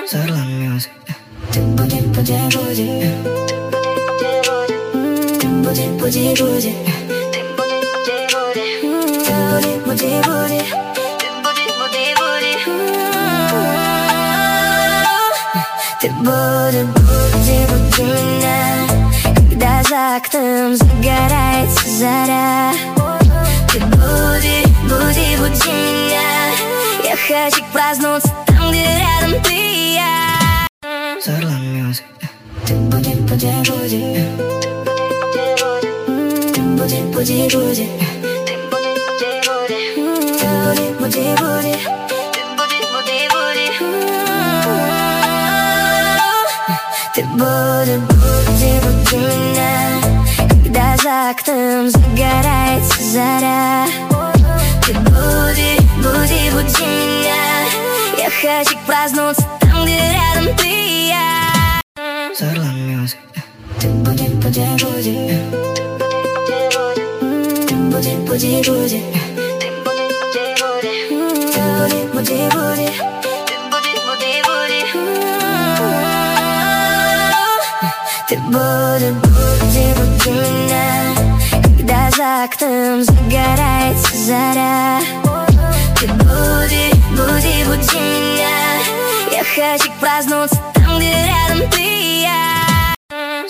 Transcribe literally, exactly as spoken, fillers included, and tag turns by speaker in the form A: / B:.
A: Zarlan Music. Ты буди, буди, буди. Ты буди, буди, буди. Ты буди, буди, буди. Ты буди, буди, буди меня, когда за окном загорается заря. Ты буди, буди, буди меня, я хочу праздноваться там, где рядом ты и я. Zarlan Music. Ты буди, буди, буди. Ты буди, буди, буди. Ты буди, буди, буди. Ты буди, буди, буди меня, когда за окном загорается заря. Ты буди, буди, буди меня, я хочу праздноваться там, где рядом ты и я. Zarlan Music. Ты буди, буди, буди. Ты буди, буди, буди. Ты буди, буди, буди. Ты буди, буди, буди меня, когда за окном загорается заря. Ты буди, буди, буди меня, я хочу праздноваться там, где рядом ты.